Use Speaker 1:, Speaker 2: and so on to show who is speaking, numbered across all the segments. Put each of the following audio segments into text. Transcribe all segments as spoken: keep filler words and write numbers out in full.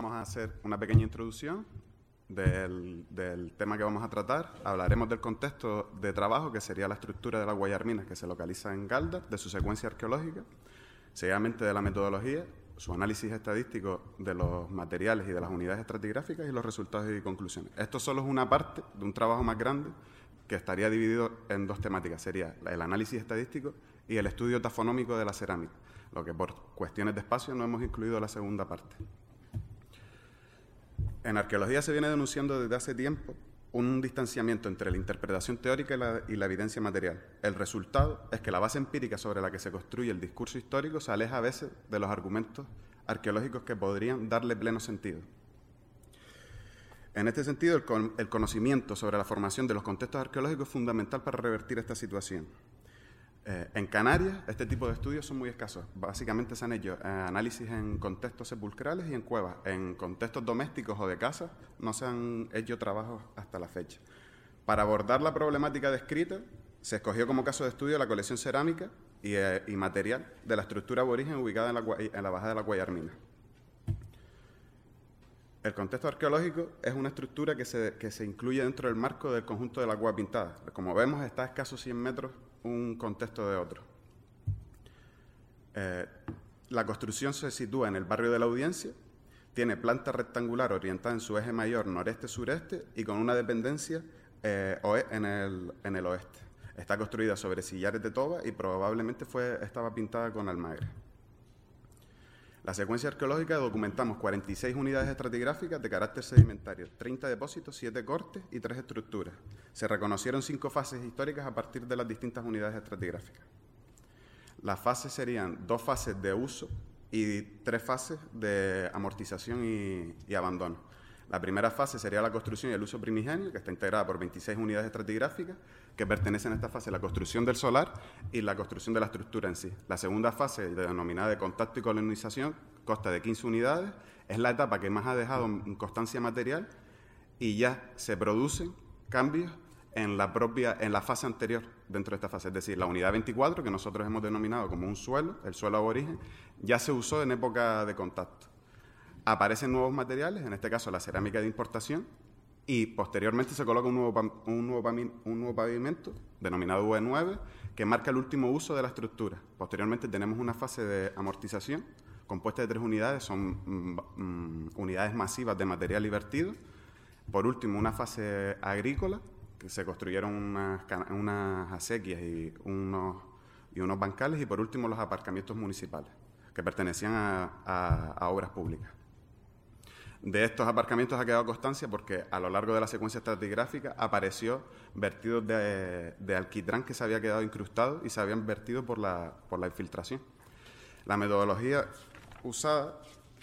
Speaker 1: vamos a hacer una pequeña introducción del, del tema que vamos a tratar. Hablaremos del contexto de trabajo, que sería la estructura de las Guayarminas, que se localiza en Galdar, de su secuencia arqueológica, seguidamente de la metodología, su análisis estadístico de los materiales y de las unidades estratigráficas y los resultados y conclusiones. Esto solo es una parte de un trabajo más grande que estaría dividido en dos temáticas. Sería el análisis estadístico y el estudio tafonómico de la cerámica, lo que por cuestiones de espacio no hemos incluido la segunda parte. En arqueología se viene denunciando desde hace tiempo un distanciamiento entre la interpretación teórica y la, y la evidencia material. El resultado es que la base empírica sobre la que se construye el discurso histórico se aleja a veces de los argumentos arqueológicos que podrían darle pleno sentido. En este sentido, el, con, el conocimiento sobre la formación de los contextos arqueológicos es fundamental para revertir esta situación. Eh, en Canarias, este tipo de estudios son muy escasos. Básicamente se han hecho eh, análisis en contextos sepulcrales y en cuevas. En contextos domésticos o de casa no se han hecho trabajos hasta la fecha. Para abordar la problemática descrita, se escogió como caso de estudio la colección cerámica y, eh, y material de la estructura aborigen ubicada en la, en la bajada de la Guayarmina. El contexto arqueológico es una estructura que se, que se incluye dentro del marco del conjunto de la Cueva Pintada. Como vemos, está a escasos cien metros un contexto de otro. Eh, la construcción se sitúa en el barrio de la Audiencia, tiene planta rectangular orientada en su eje mayor noreste-sureste y con una dependencia eh, en, el, en el oeste. Está construida sobre sillares de toba y probablemente fue, estaba pintada con almagre. La secuencia arqueológica documentamos cuarenta y seis unidades estratigráficas de carácter sedimentario, treinta depósitos, siete cortes y tres estructuras. Se reconocieron cinco fases históricas a partir de las distintas unidades estratigráficas. Las fases serían dos fases de uso y tres fases de amortización y, y abandono. La primera fase sería la construcción y el uso primigenio, que está integrada por veintiséis unidades estratigráficas, que pertenecen a esta fase la construcción del solar y la construcción de la estructura en sí. La segunda fase, denominada de contacto y colonización, consta de quince unidades, es la etapa que más ha dejado constancia material y ya se producen cambios en la propia, en la fase anterior dentro de esta fase. Es decir, la unidad veinticuatro, que nosotros hemos denominado como un suelo, el suelo aborigen, ya se usó en época de contacto. Aparecen nuevos materiales, en este caso la cerámica de importación, y posteriormente se coloca un nuevo, un nuevo, un nuevo pavimento, denominado U E nueve, que marca el último uso de la estructura. Posteriormente tenemos una fase de amortización, compuesta de tres unidades, son mm, mm, unidades masivas de material invertido. Por último, una fase agrícola, que se construyeron unas, unas acequias y unos, y unos bancales, y por último los aparcamientos municipales, que pertenecían a, a, a obras públicas. De estos aparcamientos ha quedado constancia porque a lo largo de la secuencia estratigráfica apareció vertidos de, de alquitrán que se había quedado incrustado y se habían vertido por la, por la infiltración. La metodología usada,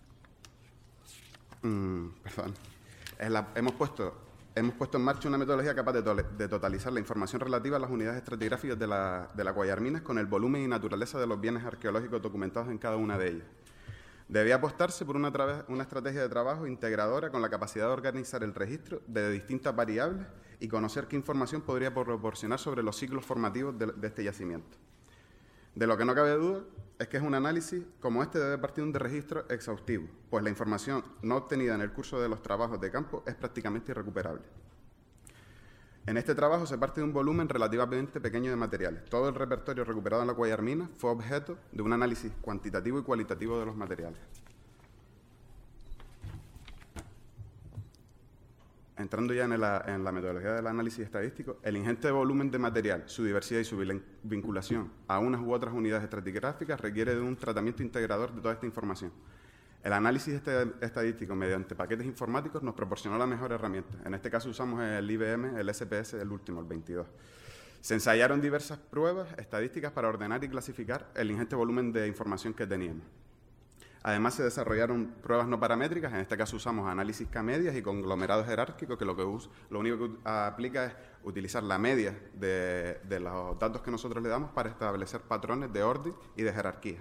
Speaker 1: mmm, perdón, es la, hemos, puesto, hemos puesto en marcha una metodología capaz de, to de totalizar la información relativa a las unidades estratigráficas de la, de la Guayarminas con el volumen y naturaleza de los bienes arqueológicos documentados en cada una de ellas. Debía apostarse por una, una estrategia de trabajo integradora con la capacidad de organizar el registro de distintas variables y conocer qué información podría proporcionar sobre los ciclos formativos de, de este yacimiento. De lo que no cabe duda es que es un análisis como este debe partir de un registro exhaustivo, pues la información no obtenida en el curso de los trabajos de campo es prácticamente irrecuperable. En este trabajo se parte de un volumen relativamente pequeño de materiales. Todo el repertorio recuperado en la Guayarmina fue objeto de un análisis cuantitativo y cualitativo de los materiales. Entrando ya en la, en la metodología del análisis estadístico, el ingente volumen de material, su diversidad y su vinculación a unas u otras unidades estratigráficas requiere de un tratamiento integrador de toda esta información. El análisis este estadístico mediante paquetes informáticos nos proporcionó la mejor herramienta. En este caso usamos el I B M, el S P S, el último, el veintidós. Se ensayaron diversas pruebas estadísticas para ordenar y clasificar el ingente volumen de información que teníamos. Además se desarrollaron pruebas no paramétricas, en este caso usamos análisis K-medias y conglomerados jerárquicos, que lo, que us, lo único que aplica es utilizar la media de, de los datos que nosotros le damos para establecer patrones de orden y de jerarquía.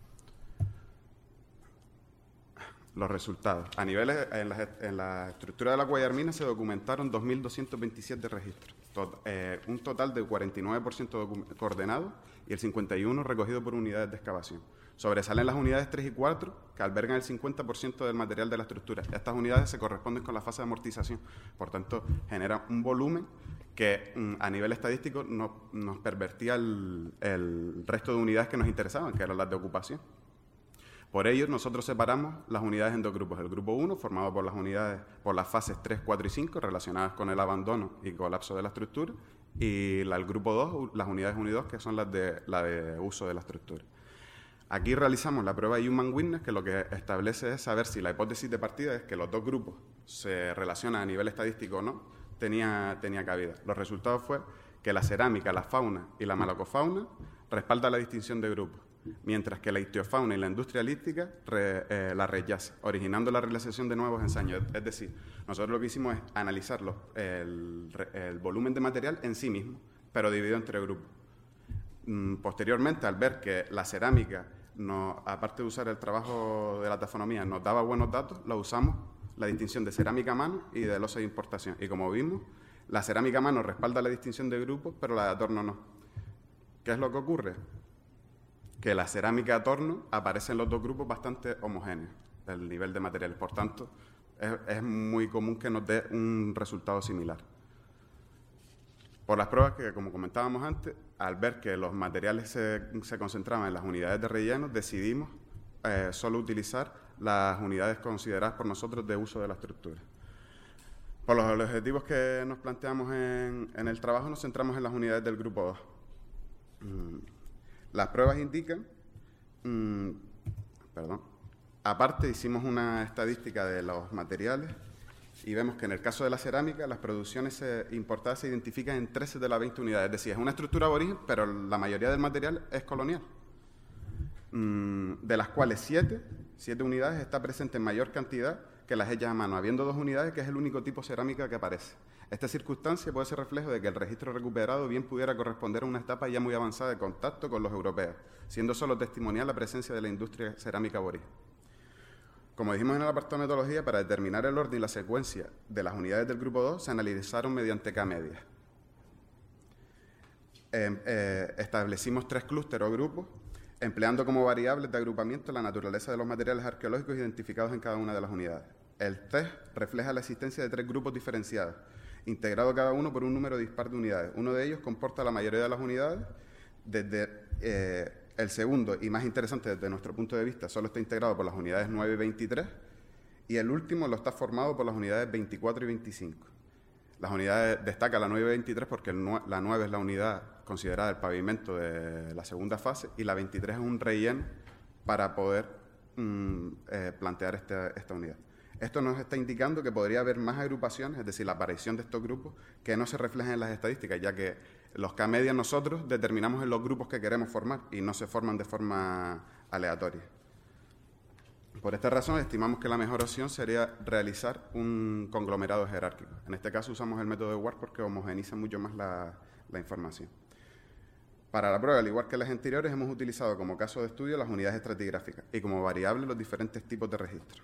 Speaker 1: Los resultados. A niveles, en la, en la estructura de la Guayarmina se documentaron dos mil doscientos veintisiete registros, tot, eh, un total de cuarenta y nueve por ciento coordenado y el cincuenta y uno por ciento recogido por unidades de excavación. Sobresalen las unidades tres y cuatro, que albergan el cincuenta por ciento del material de la estructura. Estas unidades se corresponden con la fase de amortización, por tanto, generan un volumen que mm, a nivel estadístico no, nos pervertía el, el resto de unidades que nos interesaban, que eran las de ocupación. Por ello, nosotros separamos las unidades en dos grupos. El grupo uno, formado por las unidades, por las fases tres, cuatro y cinco, relacionadas con el abandono y colapso de la estructura, y la, el grupo dos, las unidades uno y dos, que son las de, la de uso de la estructura. Aquí realizamos la prueba de Human Witness, que lo que establece es saber si la hipótesis de partida es que los dos grupos se relacionan a nivel estadístico o no, tenía, tenía cabida. Los resultados fue que la cerámica, la fauna y la malacofauna respaldan la distinción de grupos, mientras que la ictiofauna y la industria lítica re, eh, la rechaza, originando la realización de nuevos ensayos. Es decir, nosotros lo que hicimos es analizar los, el, el volumen de material en sí mismo, pero dividido entre grupos. Mm, posteriormente, al ver que la cerámica, no, aparte de usar el trabajo de la taxonomía, nos daba buenos datos, la usamos la distinción de cerámica a mano y de losa de importación. Y como vimos, la cerámica a mano respalda la distinción de grupos, pero la de atorno no. ¿Qué es lo que ocurre? Que la cerámica a torno aparece en los dos grupos bastante homogéneos, el nivel de materiales. Por tanto, es, es muy común que nos dé un resultado similar. Por las pruebas que, como comentábamos antes, al ver que los materiales se, se concentraban en las unidades de relleno, decidimos eh, solo utilizar las unidades consideradas por nosotros de uso de la estructura. Por los objetivos que nos planteamos en, en el trabajo, nos centramos en las unidades del grupo dos. Mm. Las pruebas indican, mmm, perdón, aparte hicimos una estadística de los materiales y vemos que en el caso de la cerámica las producciones eh, importadas se identifican en trece de las veinte unidades, es decir, es una estructura aborigen, pero la mayoría del material es colonial, mmm, de las cuales siete, siete unidades está presente en mayor cantidad que las hechas a mano, habiendo dos unidades que es el único tipo cerámica que aparece. Esta circunstancia puede ser reflejo de que el registro recuperado bien pudiera corresponder a una etapa ya muy avanzada de contacto con los europeos, siendo solo testimonial la presencia de la industria cerámica aborigen. Como dijimos en el apartado de metodología, para determinar el orden y la secuencia de las unidades del grupo dos se analizaron mediante K-medias. Eh, eh, establecimos tres clústeres o grupos, empleando como variables de agrupamiento la naturaleza de los materiales arqueológicos identificados en cada una de las unidades. El test refleja la existencia de tres grupos diferenciados, integrado cada uno por un número dispar de unidades. Uno de ellos comporta la mayoría de las unidades. Desde eh, el segundo, y más interesante desde nuestro punto de vista, solo está integrado por las unidades nueve y veintitrés, y el último lo está formado por las unidades veinticuatro y veinticinco. Las unidades, destaca la nueve y veintitrés porque el, la nueve es la unidad considerada el pavimento de la segunda fase, y la veintitrés es un relleno para poder mm, eh, plantear esta, esta unidad. Esto nos está indicando que podría haber más agrupaciones, es decir, la aparición de estos grupos, que no se reflejan en las estadísticas, ya que los K-medias nosotros determinamos en los grupos que queremos formar y no se forman de forma aleatoria. Por esta razón, estimamos que la mejor opción sería realizar un conglomerado jerárquico. En este caso usamos el método de Ward porque homogeniza mucho más la, la información. Para la prueba, al igual que las anteriores, hemos utilizado como caso de estudio las unidades estratigráficas y como variable los diferentes tipos de registros.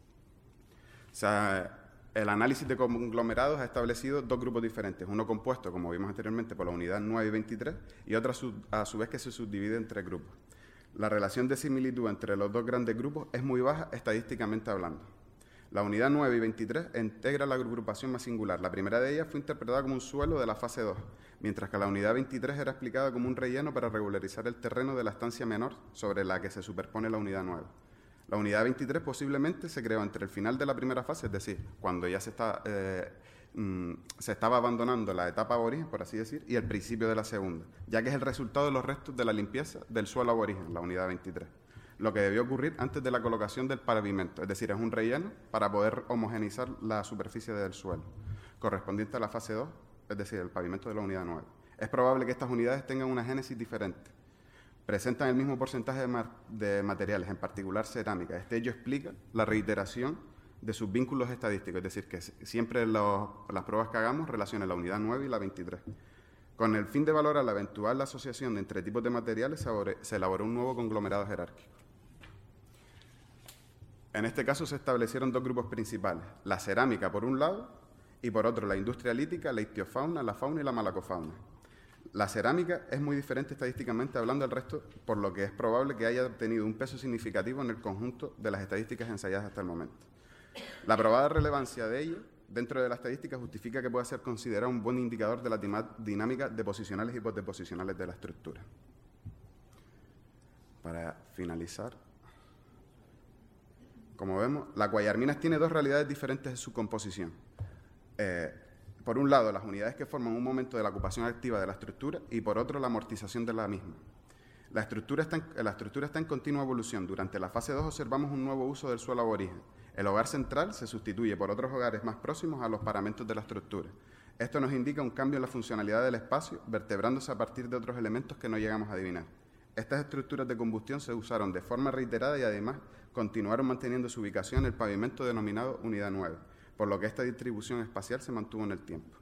Speaker 1: O sea, el análisis de conglomerados ha establecido dos grupos diferentes, uno compuesto, como vimos anteriormente, por la unidad nueve y veintitrés, y otro a su vez que se subdivide en tres grupos. La relación de similitud entre los dos grandes grupos es muy baja estadísticamente hablando. La unidad nueve y veintitrés integra la agrupación más singular. La primera de ellas fue interpretada como un suelo de la fase dos, mientras que la unidad veintitrés era explicada como un relleno para regularizar el terreno de la estancia menor sobre la que se superpone la unidad nueve. La unidad veintitrés posiblemente se creó entre el final de la primera fase, es decir, cuando ya se, está, eh, mm, se estaba abandonando la etapa aborigen, por así decir, y el principio de la segunda, ya que es el resultado de los restos de la limpieza del suelo aborigen, la unidad veintitrés, lo que debió ocurrir antes de la colocación del pavimento, es decir, es un relleno para poder homogeneizar la superficie del suelo, correspondiente a la fase dos, es decir, el pavimento de la unidad nueve. Es probable que estas unidades tengan una génesis diferente. Presentan el mismo porcentaje de, ma de materiales, en particular cerámica. Este hecho explica la reiteración de sus vínculos estadísticos, es decir, que siempre los, las pruebas que hagamos relacionen la unidad nueve y la veintitrés. Con el fin de valorar la eventual asociación entre tipos de materiales, se, se elaboró un nuevo conglomerado jerárquico. En este caso se establecieron dos grupos principales, la cerámica por un lado y por otro la industria lítica, la ictiofauna, la fauna y la malacofauna. La cerámica es muy diferente estadísticamente hablando del resto, por lo que es probable que haya tenido un peso significativo en el conjunto de las estadísticas ensayadas hasta el momento. La probada relevancia de ella dentro de la estadística justifica que pueda ser considerado un buen indicador de la dinámica deposicionales y postdeposicionales de la estructura. Para finalizar, como vemos, la Guayarminas tiene dos realidades diferentes en su composición. Eh, por un lado, las unidades que forman un momento de la ocupación activa de la estructura y por otro, la amortización de la misma. La estructura está en, la estructura está en continua evolución. Durante la fase dos observamos un nuevo uso del suelo aborigen. El hogar central se sustituye por otros hogares más próximos a los paramentos de la estructura. Esto nos indica un cambio en la funcionalidad del espacio, vertebrándose a partir de otros elementos que no llegamos a adivinar. Estas estructuras de combustión se usaron de forma reiterada y además continuaron manteniendo su ubicación en el pavimento denominado Unidad nueve, por lo que esta distribución espacial se mantuvo en el tiempo.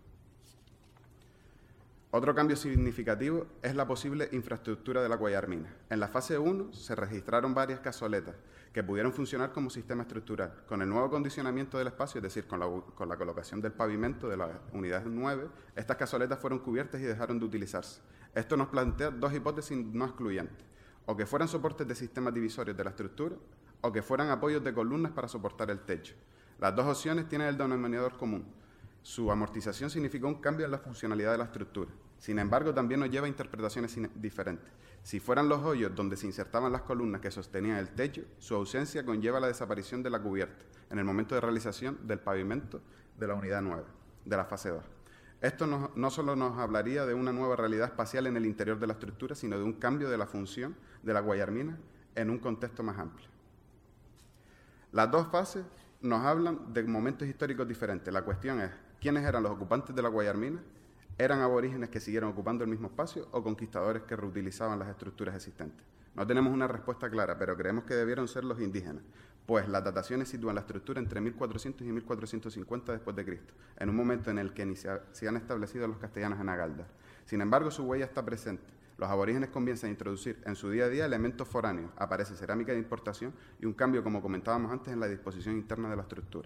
Speaker 1: Otro cambio significativo es la posible infraestructura de la Guayarmina. En la fase uno se registraron varias cazoletas que pudieron funcionar como sistema estructural. Con el nuevo condicionamiento del espacio, es decir, con la, con la colocación del pavimento de la unidad nueve, estas cazoletas fueron cubiertas y dejaron de utilizarse. Esto nos plantea dos hipótesis no excluyentes, o que fueran soportes de sistemas divisorios de la estructura, o que fueran apoyos de columnas para soportar el techo. Las dos opciones tienen el denominador común. Su amortización significó un cambio en la funcionalidad de la estructura. Sin embargo, también nos lleva a interpretaciones diferentes. Si fueran los hoyos donde se insertaban las columnas que sostenían el techo, su ausencia conlleva la desaparición de la cubierta en el momento de realización del pavimento de la unidad nueve, de la fase dos. Esto no, no solo nos hablaría de una nueva realidad espacial en el interior de la estructura, sino de un cambio de la función de la Guayarmina en un contexto más amplio. Las dos fases nos hablan de momentos históricos diferentes. La cuestión es, ¿quiénes eran los ocupantes de la Guayarmina? ¿Eran aborígenes que siguieron ocupando el mismo espacio o conquistadores que reutilizaban las estructuras existentes? No tenemos una respuesta clara, pero creemos que debieron ser los indígenas, pues las dataciones sitúan la estructura entre mil cuatrocientos y mil cuatrocientos cincuenta después de Cristo, en un momento en el que ni se, se han establecido los castellanos en Agaldar. Sin embargo, su huella está presente. Los aborígenes comienzan a introducir en su día a día elementos foráneos, aparece cerámica de importación y un cambio, como comentábamos antes, en la disposición interna de la estructura.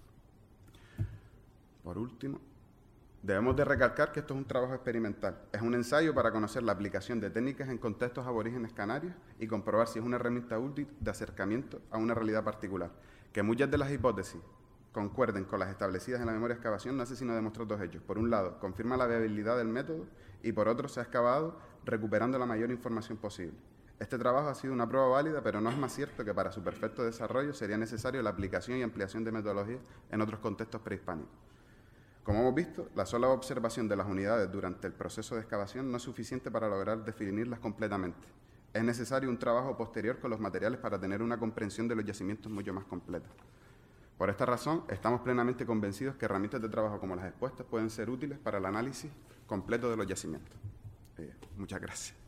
Speaker 1: Por último, debemos de recalcar que esto es un trabajo experimental. Es un ensayo para conocer la aplicación de técnicas en contextos aborígenes canarios y comprobar si es una herramienta útil de acercamiento a una realidad particular. Que muchas de las hipótesis concuerden con las establecidas en la memoria de excavación no hace sino demostrar dos hechos. Por un lado, confirma la viabilidad del método y por otro, se ha excavado recuperando la mayor información posible. Este trabajo ha sido una prueba válida, pero no es más cierto que para su perfecto desarrollo sería necesario la aplicación y ampliación de metodologías en otros contextos prehispánicos. Como hemos visto, la sola observación de las unidades durante el proceso de excavación no es suficiente para lograr definirlas completamente. Es necesario un trabajo posterior con los materiales para tener una comprensión de los yacimientos mucho más completa. Por esta razón, estamos plenamente convencidos que herramientas de trabajo como las expuestas pueden ser útiles para el análisis completo de los yacimientos. Eh, muchas gracias.